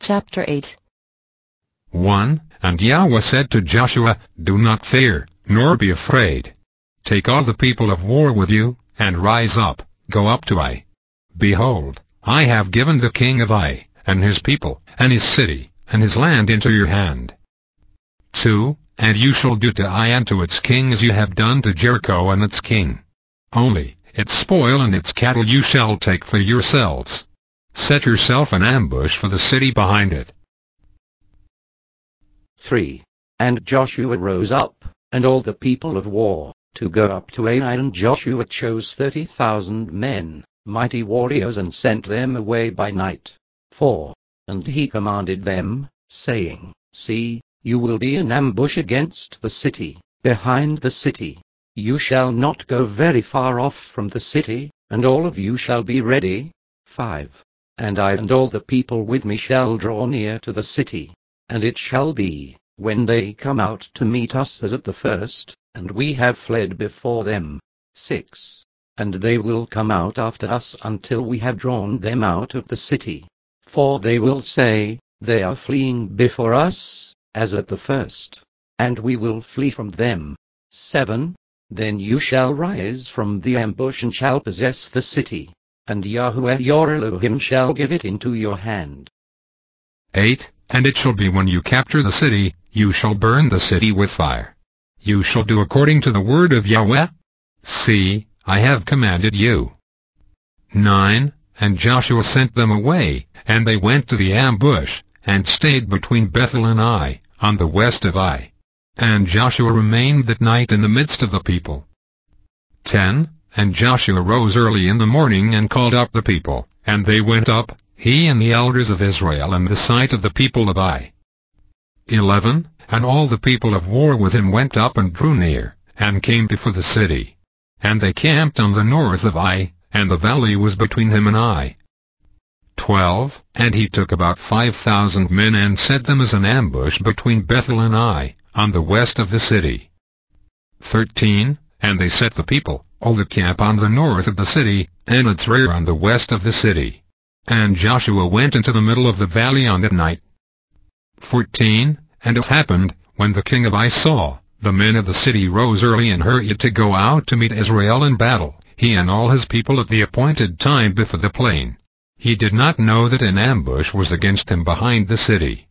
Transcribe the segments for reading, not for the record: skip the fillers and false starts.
Chapter 8. 1. And Yahweh said to Joshua, Do not fear, nor be afraid. Take all the people of war with you, and rise up, go up to Ai. Behold, I have given the king of Ai, and his people, and his city, and his land into your hand. 2. And you shall do to Ai and to its king as you have done to Jericho and its king. Only its spoil and its cattle you shall take for yourselves. Set yourself an ambush for the city behind it. 3. And Joshua rose up, and all the people of war, to go up to Ai, and Joshua chose 30,000 men, mighty warriors, and sent them away by night. 4. And he commanded them, saying, See, you will be in ambush against the city, behind the city. You shall not go very far off from the city, and all of you shall be ready. 5. And I and all the people with me shall draw near to the city. And it shall be, when they come out to meet us as at the first, and we have fled before them. 6. And they will come out after us until we have drawn them out of the city. For they will say, They are fleeing before us, as at the first. And we will flee from them. 7. Then you shall rise from the ambush and shall possess the city. And Yahweh your Elohim shall give it into your hand. 8. And it shall be when you capture the city, you shall burn the city with fire. You shall do according to the word of Yahweh. See, I have commanded you. 9. And Joshua sent them away, and they went to the ambush, and stayed between Bethel and Ai, on the west of Ai. And Joshua remained that night in the midst of the people. 10. And Joshua rose early in the morning and called up the people, and they went up, he and the elders of Israel in the sight of the people of Ai. 11. And all the people of war with him went up and drew near, and came before the city. And they camped on the north of Ai, and the valley was between him and Ai. 12. And he took about 5,000 men and set them as an ambush between Bethel and Ai, on the west of the city. 13. And they set the people, all the camp on the north of the city, and its rear on the west of the city. And Joshua went into the middle of the valley on that night. 14. And it happened, when the king of Ai saw, the men of the city rose early and hurried to go out to meet Israel in battle, he and all his people at the appointed time before the plain. He did not know that an ambush was against him behind the city.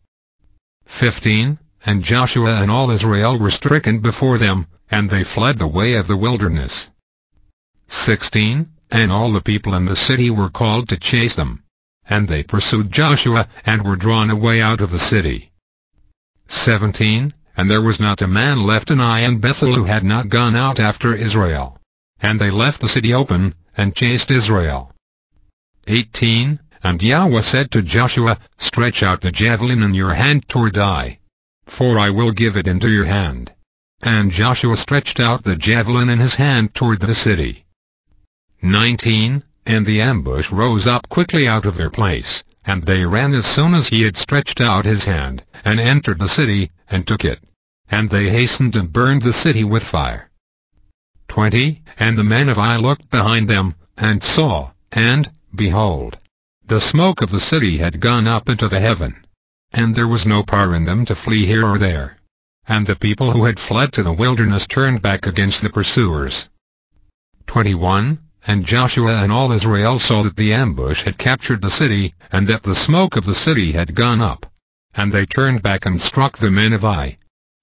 15. And Joshua and all Israel were stricken before them, and they fled the way of the wilderness. 16. And all the people in the city were called to chase them. And they pursued Joshua, and were drawn away out of the city. 17. And there was not a man left in Ai and Bethel who had not gone out after Israel. And they left the city open, and chased Israel. 18. And Yahweh said to Joshua, Stretch out the javelin in your hand toward Ai, for I will give it into your hand. And Joshua stretched out the javelin in his hand toward the city. 19. And the ambush rose up quickly out of their place, and they ran as soon as he had stretched out his hand, and entered the city, and took it. And they hastened and burned the city with fire. 20. And the men of Ai looked behind them, and saw, and, behold, the smoke of the city had gone up into the heaven. And there was no power in them to flee here or there. And the people who had fled to the wilderness turned back against the pursuers. 21. And Joshua and all Israel saw that the ambush had captured the city, and that the smoke of the city had gone up. And they turned back and struck the men of Ai.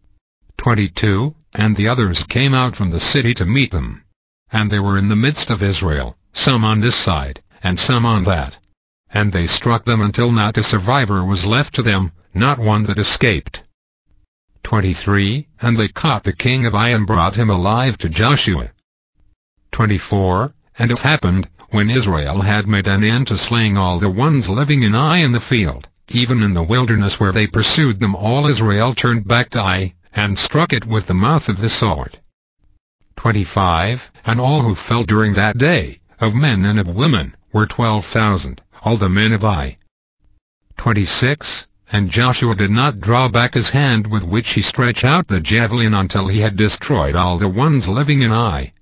22. And the others came out from the city to meet them. And they were in the midst of Israel, some on this side, and some on that. And they struck them until not a survivor was left to them, not one that escaped. 23. And they caught the king of Ai and brought him alive to Joshua. 24. And it happened, when Israel had made an end to slaying all the ones living in Ai in the field, even in the wilderness where they pursued them, all Israel turned back to Ai, and struck it with the mouth of the sword. 25. And all who fell during that day, of men and of women, were 12,000, all the men of Ai. 26. And Joshua did not draw back his hand with which he stretched out the javelin until he had destroyed all the ones living in Ai.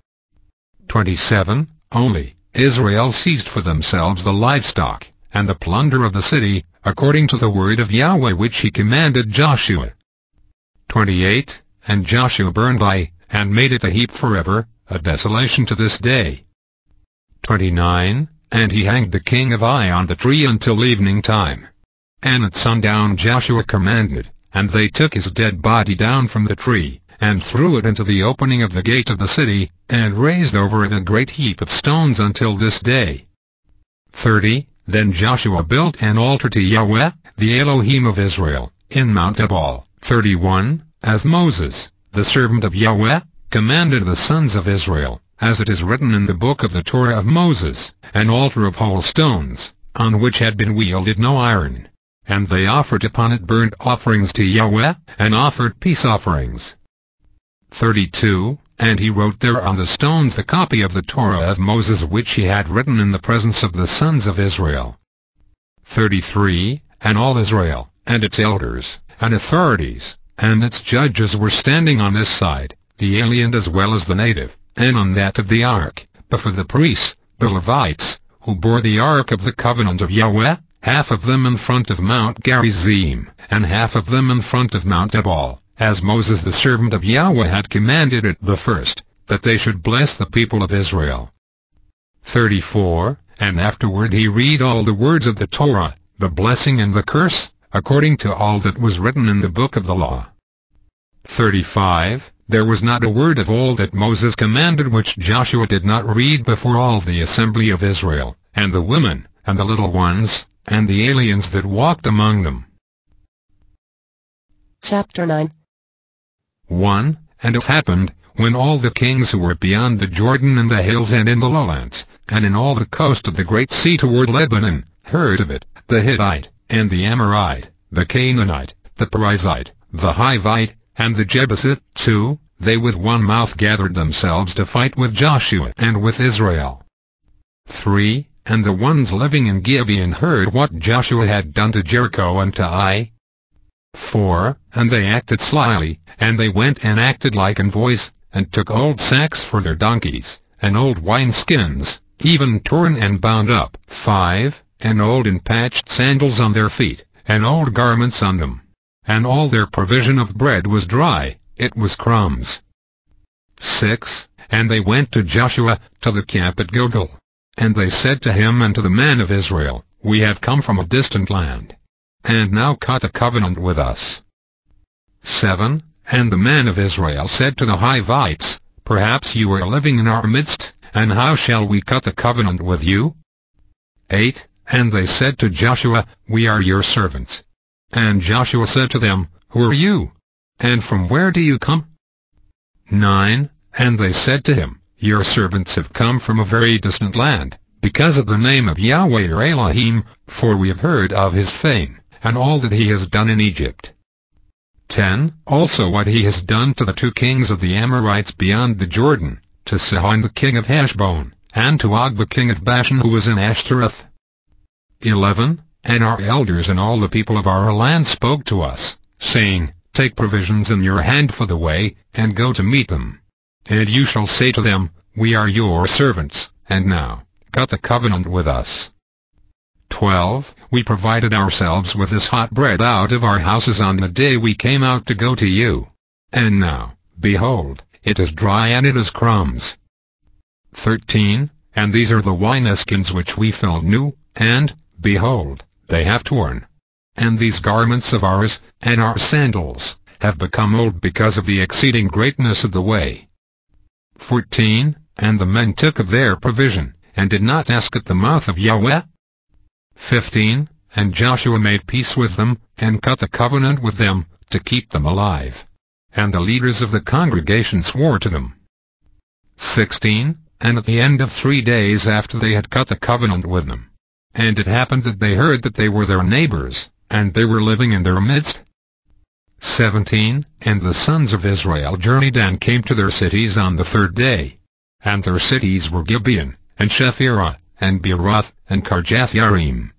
27. Only Israel seized for themselves the livestock, and the plunder of the city, according to the word of Yahweh which he commanded Joshua. 28. And Joshua burned Ai, and made it a heap forever, a desolation to this day. 29. And he hanged the king of Ai on the tree until evening time. And at sundown Joshua commanded, and they took his dead body down from the tree, and threw it into the opening of the gate of the city, and raised over it a great heap of stones until this day. 30. Then Joshua built an altar to Yahweh, the Elohim of Israel, in Mount Ebal. 31. As Moses, the servant of Yahweh, commanded the sons of Israel, as it is written in the book of the Torah of Moses, an altar of whole stones, on which had been wielded no iron. And they offered upon it burnt offerings to Yahweh, and offered peace offerings. 32. And he wrote there on the stones the copy of the Torah of Moses which he had written in the presence of the sons of Israel. 33. And all Israel, and its elders, and authorities, and its judges were standing on this side, the alien as well as the native, and on that of the ark, before the priests, the Levites, who bore the ark of the covenant of Yahweh, half of them in front of Mount Gerizim, and half of them in front of Mount Ebal, as Moses the servant of Yahweh had commanded at the first, that they should bless the people of Israel. 34. And afterward he read all the words of the Torah, the blessing and the curse, according to all that was written in the book of the law. 35. There was not a word of all that Moses commanded which Joshua did not read before all the assembly of Israel, and the women, and the little ones, and the aliens that walked among them. Chapter 9. 1. And it happened, when all the kings who were beyond the Jordan in the hills and in the lowlands, and in all the coast of the great sea toward Lebanon, heard of it, the Hittite, and the Amorite, the Canaanite, the Perizzite, the Hivite, and the Jebusite, 2, they with one mouth gathered themselves to fight with Joshua and with Israel. 3. And the ones living in Gibeon heard what Joshua had done to Jericho and to Ai. 4. And they acted slyly, and they went and acted like envoys, and took old sacks for their donkeys, and old wineskins, even torn and bound up. 5. And old and patched sandals on their feet, and old garments on them. And all their provision of bread was dry, it was crumbs. 6. And they went to Joshua, to the camp at Gilgal. And they said to him and to the men of Israel, We have come from a distant land, and now cut a covenant with us. 7. And the men of Israel said to the Hivites, Perhaps you are living in our midst, and how shall we cut a covenant with you? 8. And they said to Joshua, We are your servants. And Joshua said to them, Who are you? And from where do you come? 9. And they said to him, Your servants have come from a very distant land, because of the name of Yahweh your Elohim, for we have heard of his fame, and all that he has done in Egypt. 10. Also what he has done to the 2 kings of the Amorites beyond the Jordan, to Sihon the king of Heshbon, and to Og the king of Bashan who was in Ashtaroth. 11. And our elders and all the people of our land spoke to us, saying, Take provisions in your hand for the way, and go to meet them. And you shall say to them, We are your servants, and now, cut a covenant with us. 12. We provided ourselves with this hot bread out of our houses on the day we came out to go to you. And now, behold, it is dry and it is crumbs. 13. And these are the wineskins which we filled new, and, behold, they have torn. And these garments of ours, and our sandals, have become old because of the exceeding greatness of the way. 14. And the men took of their provision, and did not ask at the mouth of Yahweh. 15. And Joshua made peace with them, and cut a covenant with them, to keep them alive. And the leaders of the congregation swore to them. 16. And at the end of 3 days after they had cut the covenant with them, and it happened that they heard that they were their neighbors, and they were living in their midst. 17. And the sons of Israel journeyed and came to their cities on the 3rd day. And their cities were Gibeon, and Shephirah, and Beeroth, and Kirjath-Jearim.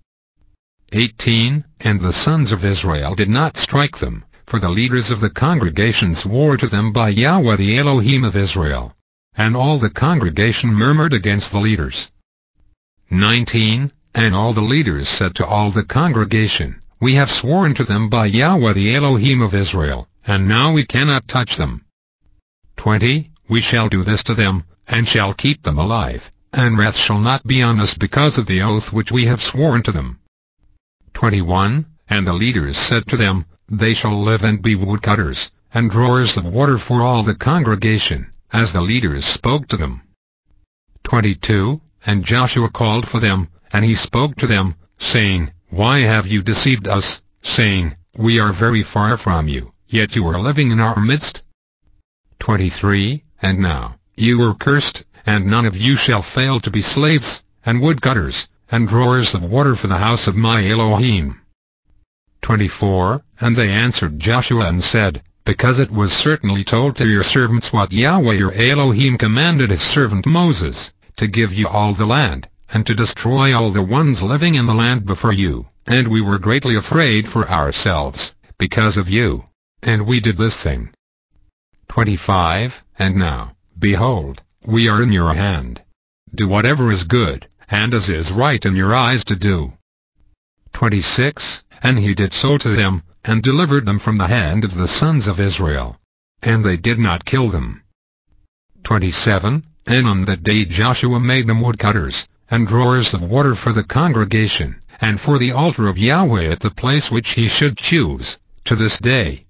18. And the sons of Israel did not strike them, for the leaders of the congregation swore to them by Yahweh the Elohim of Israel. And all the congregation murmured against the leaders. 19. And all the leaders said to all the congregation, We have sworn to them by Yahweh the Elohim of Israel, and now we cannot touch them. 20. We shall do this to them, and shall keep them alive, and wrath shall not be on us because of the oath which we have sworn to them. 21. And the leaders said to them, They shall live and be woodcutters, and drawers of water for all the congregation, as the leaders spoke to them. 22. And Joshua called for them, and he spoke to them, saying, Why have you deceived us, saying, We are very far from you, yet you are living in our midst? 23. And now, you are cursed, and none of you shall fail to be slaves, and woodcutters, and drawers of water for the house of my Elohim. 24. And they answered Joshua and said, Because it was certainly told to your servants what Yahweh your Elohim commanded his servant Moses, to give you all the land, and to destroy all the ones living in the land before you, and we were greatly afraid for ourselves, because of you, and we did this thing. 25. And now, behold, we are in your hand. Do whatever is good, and as is right in your eyes to do. 26. And he did so to them, and delivered them from the hand of the sons of Israel. And they did not kill them. 27. And on that day Joshua made them woodcutters, and drawers of water for the congregation, and for the altar of Yahweh at the place which he should choose, to this day.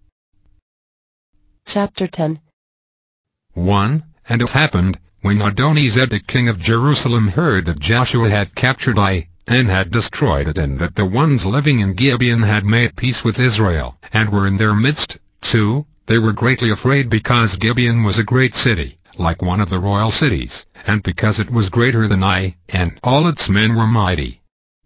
Chapter 10. 1. And it happened, when Adonizedek king of Jerusalem heard that Joshua had captured Ai, and had destroyed it, and that the ones living in Gibeon had made peace with Israel, and were in their midst, 2. They were greatly afraid because Gibeon was a great city, like one of the royal cities, and because it was greater than Ai, and all its men were mighty.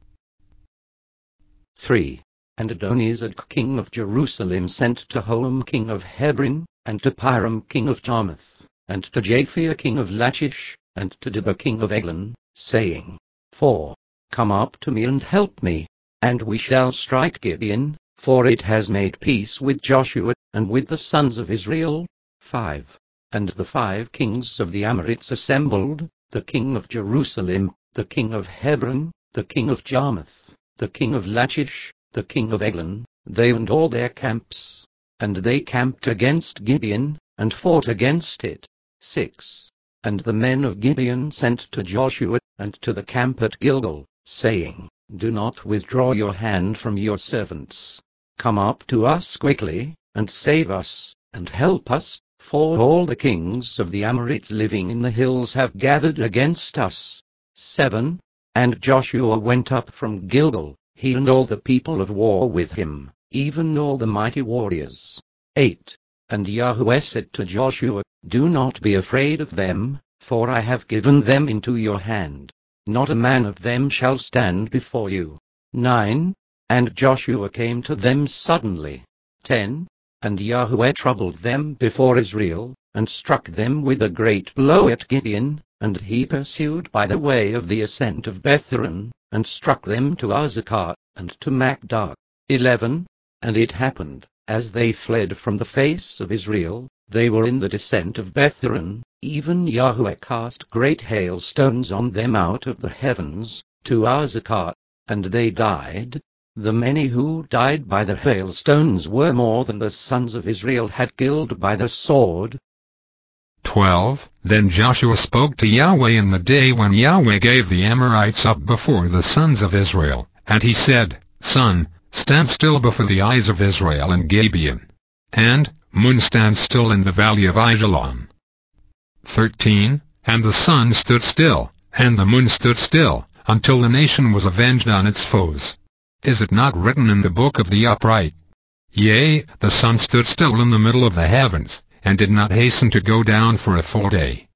3. And Adonizedek king of Jerusalem sent to Holam king of Hebron, and to Piram king of Jarmuth, and to Japhia king of Lachish, and to Debir king of Eglon, saying, 4. Come up to me and help me, and we shall strike Gibeon, for it has made peace with Joshua, and with the sons of Israel. 5. And the 5 kings of the Amorites assembled, the king of Jerusalem, the king of Hebron, the king of Jarmuth, the king of Lachish, the king of Eglon, they and all their camps. And they camped against Gibeon, and fought against it. 6. And the men of Gibeon sent to Joshua, and to the camp at Gilgal, saying, Do not withdraw your hand from your servants. Come up to us quickly, and save us, and help us, for all the kings of the Amorites living in the hills have gathered against us. 7. And Joshua went up from Gilgal, he and all the people of war with him, even all the mighty warriors. 8. And Yahweh said to Joshua, Do not be afraid of them, for I have given them into your hand. Not a man of them shall stand before you. 9. And Joshua came to them suddenly. 10. And Yahweh troubled them before Israel, and struck them with a great blow at Gibeon, and he pursued by the way of the ascent of Bethhoron, and struck them to Azekah, and to Makdah. 11. And it happened, as they fled from the face of Israel, they were in the descent of Bethhoron, even Yahweh cast great hailstones on them out of the heavens, to Azekah, and they died. The many who died by the hailstones were more than the sons of Israel had killed by the sword. 12. Then Joshua spoke to Yahweh in the day when Yahweh gave the Amorites up before the sons of Israel, and he said, Sun, stand still before the eyes of Israel in Gibeon, and moon, stand still in the valley of Ajalon. 13. And the sun stood still, and the moon stood still, until the nation was avenged on its foes. Is it not written in the book of the upright? Yea, the sun stood still in the middle of the heavens, and did not hasten to go down for a full day.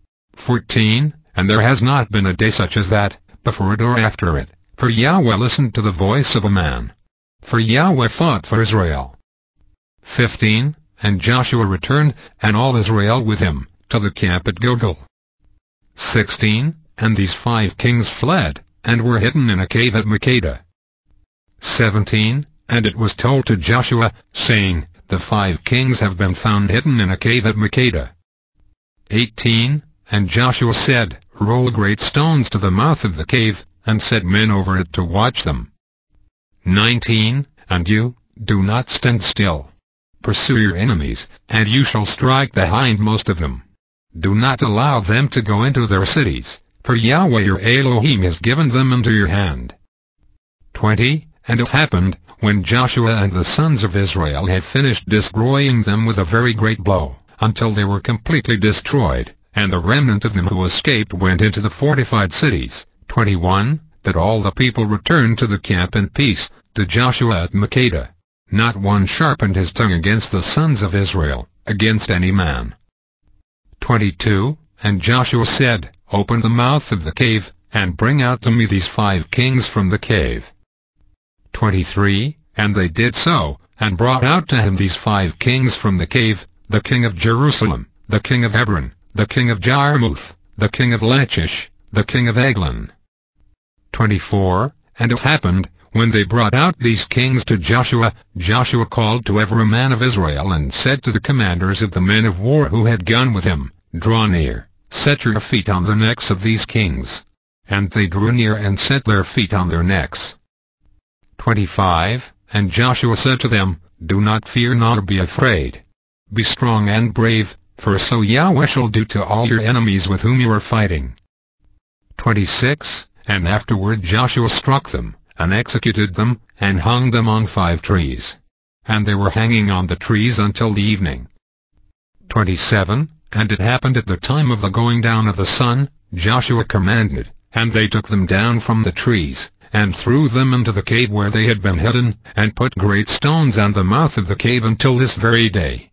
14. And there has not been a day such as that, before it or after it, for Yahweh listened to the voice of a man. For Yahweh fought for Israel. 15. And Joshua returned, and all Israel with him, to the camp at Gilgal. 16. And these 5 kings fled, and were hidden in a cave at Makkedah. 17. And it was told to Joshua, saying, The 5 kings have been found hidden in a cave at Makkedah. 18. And Joshua said, Roll great stones to the mouth of the cave, and set men over it to watch them. 19. And you, do not stand still. Pursue your enemies, and you shall strike the hindmost of them. Do not allow them to go into their cities, for Yahweh your Elohim has given them into your hand. 20. And it happened, when Joshua and the sons of Israel had finished destroying them with a very great blow, until they were completely destroyed, and the remnant of them who escaped went into the fortified cities. 21. That all the people returned to the camp in peace, to Joshua at Makkedah. Not one sharpened his tongue against the sons of Israel, against any man. 22. And Joshua said, Open the mouth of the cave, and bring out to me these 5 kings from the cave. 23. And they did so, and brought out to him these 5 kings from the cave, the king of Jerusalem, the king of Hebron, the king of Jarmuth, the king of Lachish, the king of Eglon. 24. And it happened, when they brought out these kings to Joshua, Joshua called to every man of Israel and said to the commanders of the men of war who had gone with him, Draw near, set your feet on the necks of these kings. And they drew near and set their feet on their necks. 25. And Joshua said to them, Do not fear nor be afraid. Be strong and brave, for so Yahweh shall do to all your enemies with whom you are fighting. 26. And afterward Joshua struck them, and executed them, and hung them on 5 trees. And they were hanging on the trees until the evening. 27. And it happened at the time of the going down of the sun, Joshua commanded, and they took them down from the trees, and threw them into the cave where they had been hidden, and put great stones on the mouth of the cave until this very day.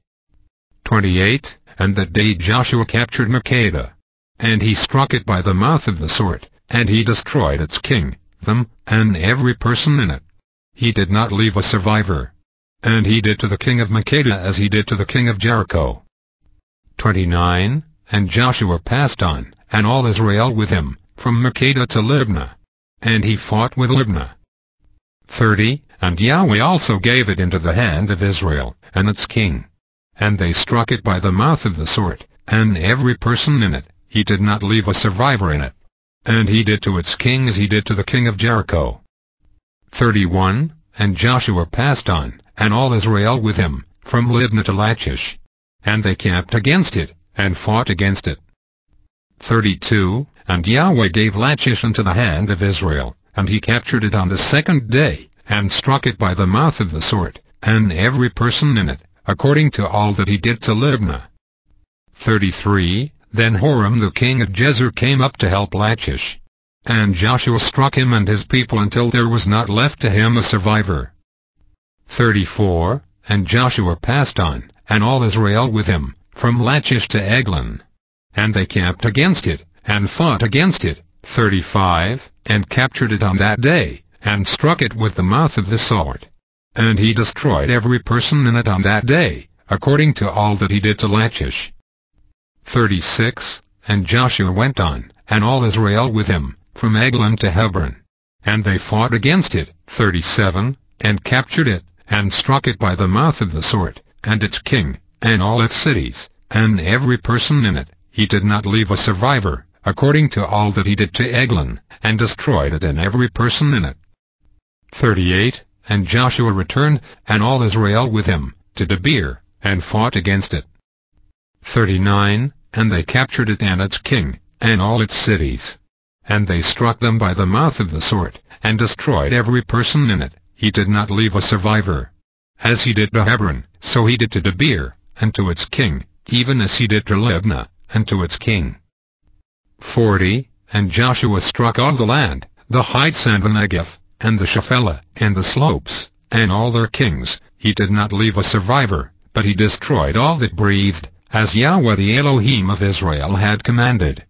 28. And that day Joshua captured Makkedah. And he struck it by the mouth of the sword, and he destroyed its king, them, and every person in it. He did not leave a survivor. And he did to the king of Makkedah as he did to the king of Jericho. 29. And Joshua passed on, and all Israel with him, from Makkedah to Libnah. And he fought with Libnah. 30. And Yahweh also gave it into the hand of Israel, and its king. And they struck it by the mouth of the sword, and every person in it, he did not leave a survivor in it. And he did to its king as he did to the king of Jericho. 31. And Joshua passed on, and all Israel with him, from Libnah to Lachish. And they camped against it, and fought against it. 32. And Yahweh gave Lachish into the hand of Israel, and he captured it on the 2nd day, and struck it by the mouth of the sword, and every person in it, according to all that he did to Libnah. 33. Then Horam the king of Gezer came up to help Lachish. And Joshua struck him and his people until there was not left to him a survivor. 34. And Joshua passed on, and all Israel with him, from Lachish to Eglon. And they camped against it, and fought against it. 35. And captured it on that day, and struck it with the mouth of the sword. And he destroyed every person in it on that day, according to all that he did to Lachish. 36. And Joshua went on, and all Israel with him, from Eglon to Hebron. And they fought against it. 37. And captured it, and struck it by the mouth of the sword, and its king, and all its cities, and every person in it. He did not leave a survivor, according to all that he did to Eglon, and destroyed it and every person in it. 38. And Joshua returned, and all Israel with him, to Debir, and fought against it. 39. And they captured it and its king, and all its cities. And they struck them by the mouth of the sword, and destroyed every person in it. He did not leave a survivor. As he did to Hebron, so he did to Debir, and to its king, even as he did to Libnah, and to its king. 40. And Joshua struck all the land, the heights and the Negev, and the Shephelah, and the slopes, and all their kings. He did not leave a survivor, but he destroyed all that breathed, as Yahweh the Elohim of Israel had commanded.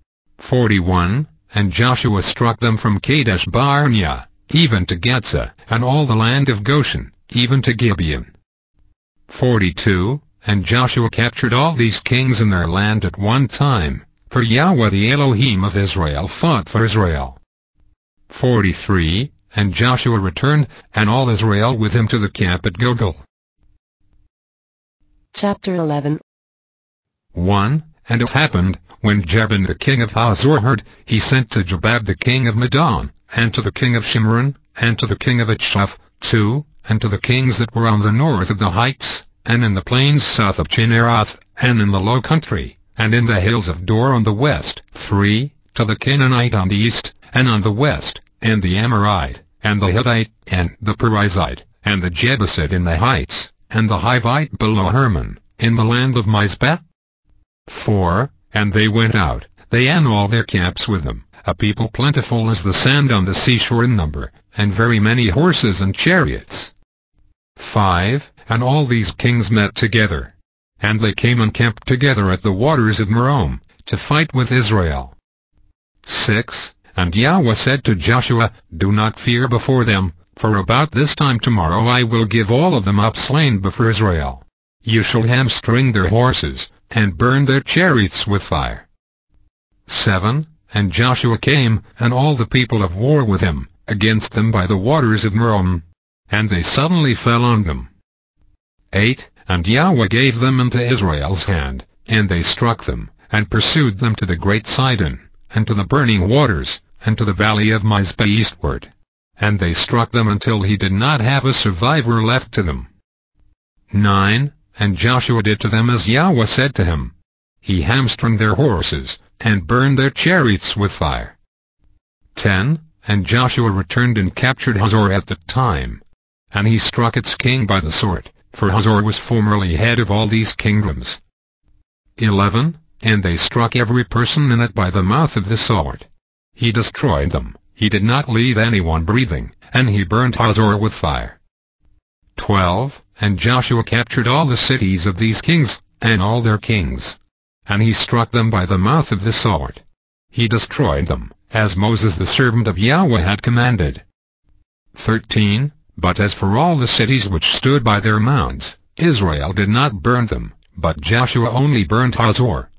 41. And Joshua struck them from Kadesh Barnea, even to Getzah, and all the land of Goshen, even to Gibeon. 42. And Joshua captured all these kings in their land at one time, for Yahweh the Elohim of Israel fought for Israel. 43. And Joshua returned, and all Israel with him to the camp at Gilgal. Chapter 11. 1. And it happened, when Jabin the king of Hazor heard, he sent to Jobab the king of Madon, and to the king of Shimron, and to the king of Achshaph, 2, and to the kings that were on the north of the heights, and in the plains south of Chinneroth, and in the low country, and in the hills of Dor on the west, 3, to the Canaanite on the east, and on the west, and the Amorite, and the Hittite, and the Perizzite, and the Jebusite in the heights, and the Hivite below Hermon, in the land of Mizpah. 4, and they went out, they and all their camps with them, a people plentiful as the sand on the seashore in number, and very many horses and chariots. 5, and all these kings met together. And they came and camped together at the waters of Merom, to fight with Israel. 6, and Yahweh said to Joshua, Do not fear before them, for about this time tomorrow I will give all of them up slain before Israel. You shall hamstring their horses, and burn their chariots with fire. 7, and Joshua came, and all the people of war with him, against them by the waters of Merom. And they suddenly fell on them. 8, and Yahweh gave them into Israel's hand, and they struck them, and pursued them to the great Sidon, and to the burning waters, and to the valley of Mizpah eastward. And they struck them until he did not have a survivor left to them. 9, and Joshua did to them as Yahweh said to him. He hamstrung their horses, and burned their chariots with fire. 10, and Joshua returned and captured Hazor at the time. And he struck its king by the sword, for Hazor was formerly head of all these kingdoms. 11, and they struck every person in it by the mouth of the sword. He destroyed them, he did not leave anyone breathing, and he burned Hazor with fire. 12, and Joshua captured all the cities of these kings, and all their kings. And he struck them by the mouth of the sword. He destroyed them, as Moses the servant of Yahweh had commanded. 13, but as for all the cities which stood by their mounds, Israel did not burn them, but Joshua only burned Hazor.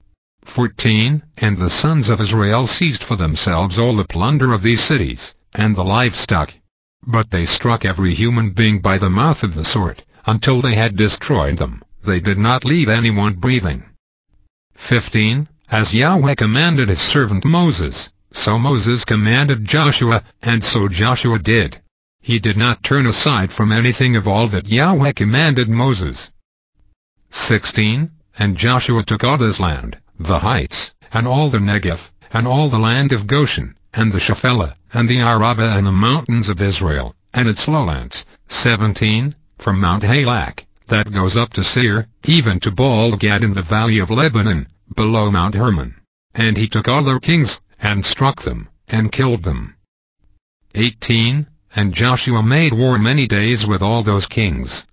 14, and the sons of Israel seized for themselves all the plunder of these cities, and the livestock. But they struck every human being by the mouth of the sword, until they had destroyed them, they did not leave anyone breathing. 15, as Yahweh commanded his servant Moses, so Moses commanded Joshua, and so Joshua did. He did not turn aside from anything of all that Yahweh commanded Moses. 16, and Joshua took all this land, the heights, and all the Negev, and all the land of Goshen, and the Shephelah, and the Arabah and the mountains of Israel, and its lowlands. 17, from Mount Halak, that goes up to Seir, even to Baal-Gad in the valley of Lebanon, below Mount Hermon. And he took all their kings, and struck them, and killed them. 18, and Joshua made war many days with all those kings.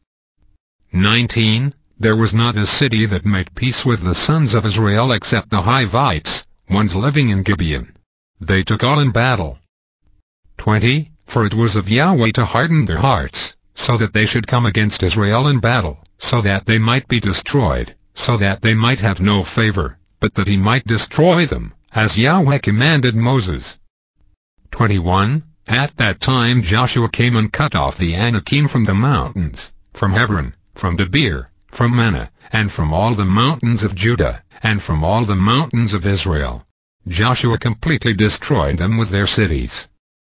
19, there was not a city that made peace with the sons of Israel except the Hivites, ones living in Gibeon. They took all in battle. 20, for it was of Yahweh to harden their hearts, so that they should come against Israel in battle, so that they might be destroyed, so that they might have no favor, but that he might destroy them, as Yahweh commanded Moses. 21, at that time Joshua came and cut off the Anakim from the mountains, from Hebron, from Debir, from Manah, and from all the mountains of Judah, and from all the mountains of Israel. Joshua completely destroyed them with their cities.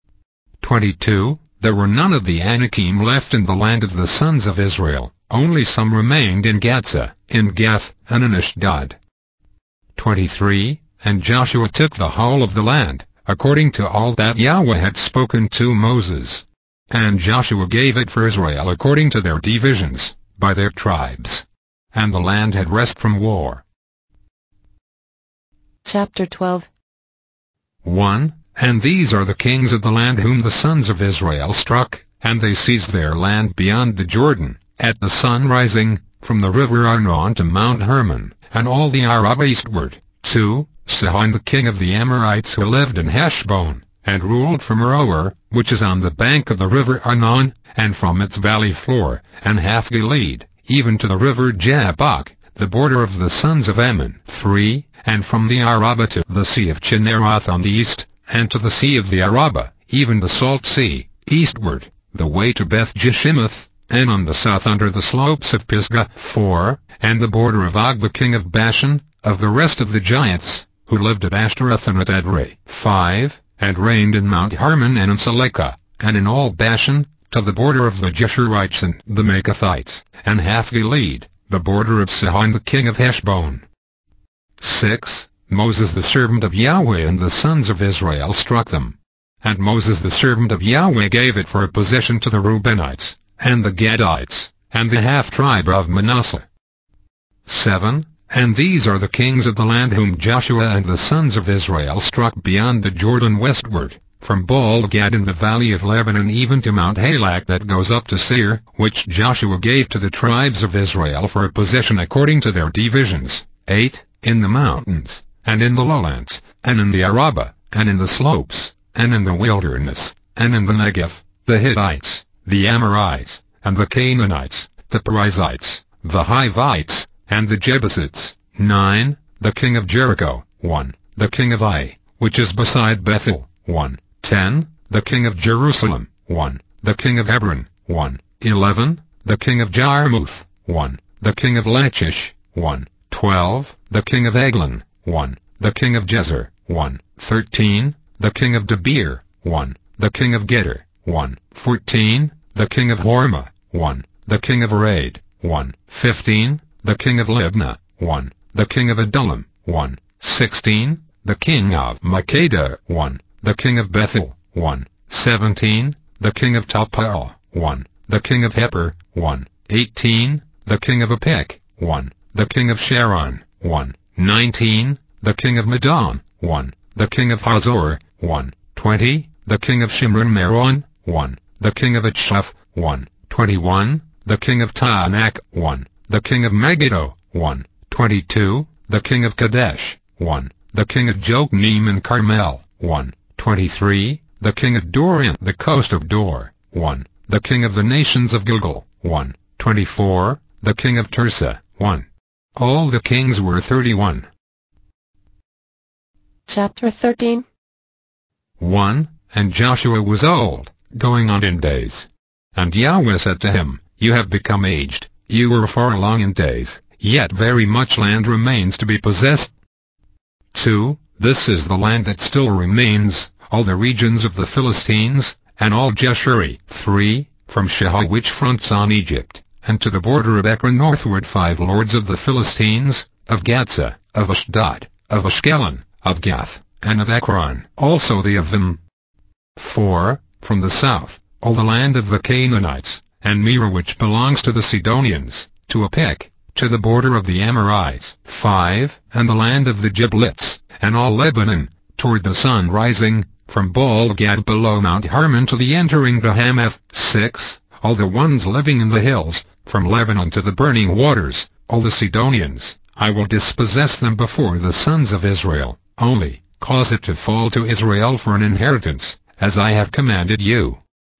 22, there were none of the Anakim left in the land of the sons of Israel, only some remained in Gaza, in Gath, and in Ashdod. 23, and Joshua took the whole of the land, according to all that Yahweh had spoken to Moses. And Joshua gave it for Israel according to their divisions, by their tribes. And the land had rest from war. Chapter 12. 1. And these are the kings of the land whom the sons of Israel struck, and they seized their land beyond the Jordan, at the sun rising, from the river Arnon to Mount Hermon, and all the Arabah eastward. 2. Sihon the king of the Amorites who lived in Heshbon, and ruled from Aroer, which is on the bank of the river Arnon, and from its valley floor, and half Gilead, even to the river Jabbok, the border of the sons of Ammon. 3. And from the Arabah to the sea of Chinneroth on the east, and to the sea of the Arabah, even the salt sea, eastward, the way to Beth-Jeshimoth, and on the south under the slopes of Pisgah. 4. And the border of Og the king of Bashan, of the rest of the giants, who lived at Ashtaroth and at Edrei. 5, and reigned in Mount Hermon and in Salekah, and in all Bashan, to the border of the Geshurites and the Maacathites, and half Gilead, the border of Sihon the king of Heshbon. 6. Moses the servant of Yahweh and the sons of Israel struck them. And Moses the servant of Yahweh gave it for a possession to the Reubenites, and the Gadites, and the half-tribe of Manasseh. 7. And these are the kings of the land whom Joshua and the sons of Israel struck beyond the Jordan westward, from Baal-Gad in the valley of Lebanon even to Mount Halak that goes up to Seir, which Joshua gave to the tribes of Israel for a possession according to their divisions. 8. In the mountains, and in the lowlands, and in the Arabah, and in the slopes, and in the wilderness, and in the Negev, the Hittites, the Amorites, and the Canaanites, the Perizzites, the Hivites, and the Jebusites. 9. The king of Jericho. 1. The king of Ai, which is beside Bethel. 1. 10. The king of Jerusalem. 1. The king of Hebron. 1. 11. The king of Jarmuth. 1. The king of Lachish. 1. 12. The king of Eglon. 1. The king of Jezer. 1. 13. The king of Debir. 1. The king of Geder. 1. 14. The king of Hormah. 1. The king of Arad. 1. 15. The king of Libnah. 1. The king of Adullam. 1. 16. The king of Makkedah. 1. The king of Bethel. 1. 17. The king of Tappuah. 1. The king of Heper. 1. 18. The king of Apek. 1. The king of Sharon. 1. 19. The king of Madon. 1. The king of Hazor. 1. 20. The king of Shimron Meron. 1. The king of Atshaph. 1. 21. The king of Taanach. 1. The king of Megiddo. 1. 22. The king of Kadesh. 1. The king of Jokneam and Carmel. 1. 23. The king of Dor in the coast of Dor. 1. The king of the nations of Gilgal. 1. 24. The king of Tirzah. 1. All the kings were 31. Chapter 13. 1. And Joshua was old, going on in days. And Yahweh said to him, You have become aged, you are far along in days, yet very much land remains to be possessed. 2. This is the land that still remains, all the regions of the Philistines, and all Jeshuri. 3. From Shehah which fronts on Egypt, and to the border of Ekron northward 5 lords of the Philistines, of Gaza, of Ashdod, of Ashkelon, of Gath, and of Ekron, also the of them. 4. From the south, all the land of the Canaanites, and Mearah which belongs to the Sidonians, to Apek, to the border of the Amorites. 5. And the land of the Giblites, and all Lebanon, toward the sun rising, from Baal-Gad below Mount Hermon to the entering to Hamath. 6. All the ones living in the hills, from Lebanon to the burning waters, all the Sidonians, I will dispossess them before the sons of Israel, only cause it to fall to Israel for an inheritance, as I have commanded you.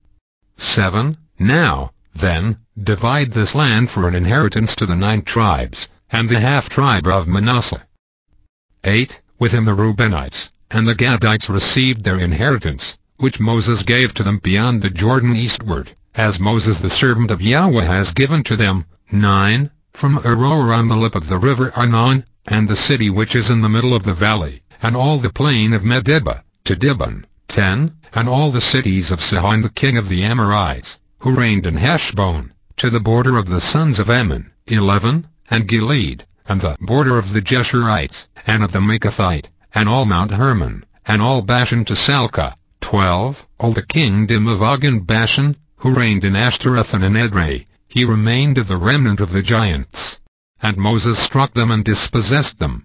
7. Now, then, divide this land for an inheritance to the 9 tribes, and the half-tribe of Manasseh. 8. With him the Reubenites, and the Gadites received their inheritance, which Moses gave to them beyond the Jordan eastward, as Moses the servant of Yahweh has given to them. 9. From Aroer on the lip of the river Arnon, and the city which is in the middle of the valley, and all the plain of Medeba, to Dibon. 10. And all the cities of Sihon the king of the Amorites, who reigned in Heshbon, to the border of the sons of Ammon. 11. And Gilead, and the border of the Geshurites, and of the Maacathite, and all Mount Hermon, and all Bashan to Salcah. 12. All the kingdom of Og in Bashan, who reigned in Ashtaroth and in Edrei, he remained of the remnant of the giants. And Moses struck them and dispossessed them.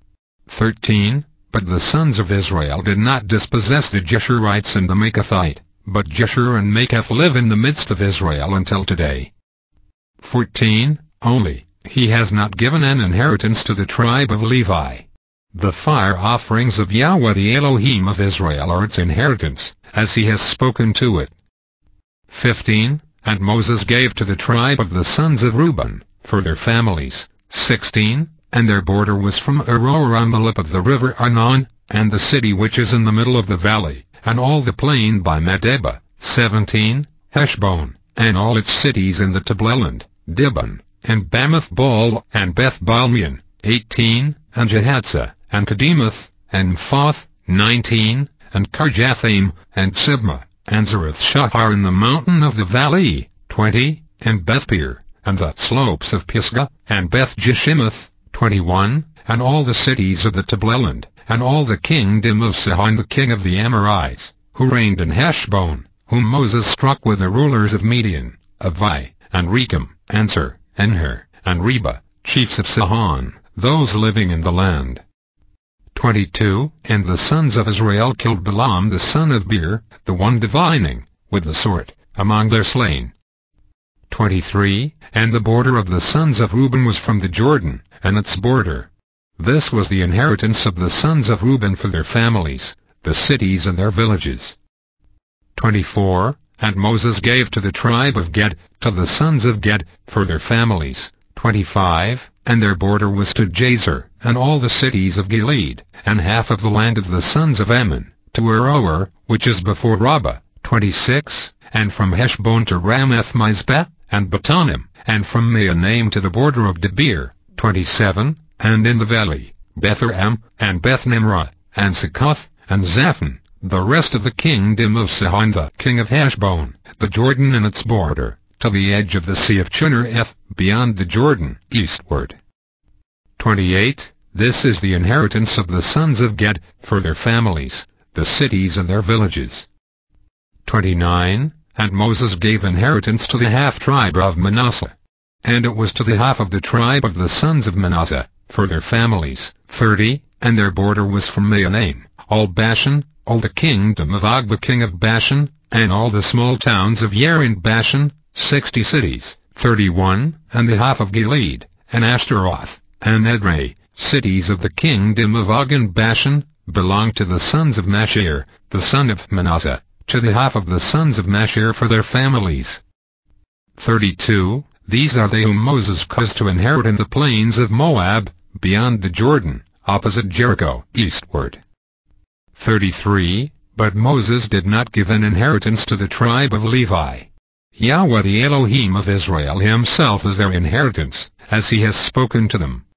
13. But the sons of Israel did not dispossess the Geshurites and the Maacathite, but Jeshur and Maacath live in the midst of Israel until today. 14. Only, he has not given an inheritance to the tribe of Levi. The fire offerings of Yahweh the Elohim of Israel are its inheritance, as he has spoken to it. 15. And Moses gave to the tribe of the sons of Reuben, for their families. 16. And their border was from Aroer on the lip of the river Arnon, and the city which is in the middle of the valley, and all the plain by Medeba. 17. Heshbon, and all its cities in the tableland, Dibon, and Bamoth Baal, and Beth Balmeon. 18. and Jehatzah, and Kedemoth, and Mphoth, 19, and Kirjathaim, and Sibmah, and Zareth-Shahar in the mountain of the valley, 20, and Bethpeor, and the slopes of Pisgah, and Beth-Jeshimoth, 21, and all the cities of the tableland, and all the kingdom of Sihon the king of the Amorites, who reigned in Heshbon, whom Moses struck with the rulers of Midian, Avai, and Rechem, and Sur, and Hur, and Reba, chiefs of Sihon, those living in the land. 22. And the sons of Israel killed Balaam the son of Beor, the one divining, with the sword, among their slain. 23. And the border of the sons of Reuben was from the Jordan, and its border. This was the inheritance of the sons of Reuben for their families, the cities and their villages. 24. And Moses gave to the tribe of Gad, to the sons of Gad, for their families, 25, and their border was to Jazer, and all the cities of Gilead, and half of the land of the sons of Ammon, to Aroer, which is before Rabbah, 26, and from Heshbon to Ramath-Mizpeh, and Batanim, and from Mahanaim to the border of Debir, 27, and in the valley, Beth-Aram, and Beth-Nimrah, and Succoth, and Zaphon, the rest of the kingdom of Sihon the king of Heshbon, the Jordan and its border, to the edge of the sea of Chinnereth, beyond the Jordan, eastward. 28. This is the inheritance of the sons of Gad, for their families, the cities and their villages. 29. And Moses gave inheritance to the half-tribe of Manasseh. And it was to the half of the tribe of the sons of Manasseh, for their families, 30, and their border was from Mahanaim, all Bashan, all the kingdom of Og the king of Bashan, and all the small towns of Yair in Bashan, 60 cities, 31, and the half of Gilead, and Ashtaroth, and Edrei, cities of the kingdom of Og in Bashan, belonged to the sons of Mashir, the son of Manasseh, to the half of the sons of Mashir for their families. 32. These are they whom Moses caused to inherit in the plains of Moab, beyond the Jordan, opposite Jericho, eastward. 33. But Moses did not give an inheritance to the tribe of Levi. Yahweh the Elohim of Israel himself is their inheritance, as he has spoken to them.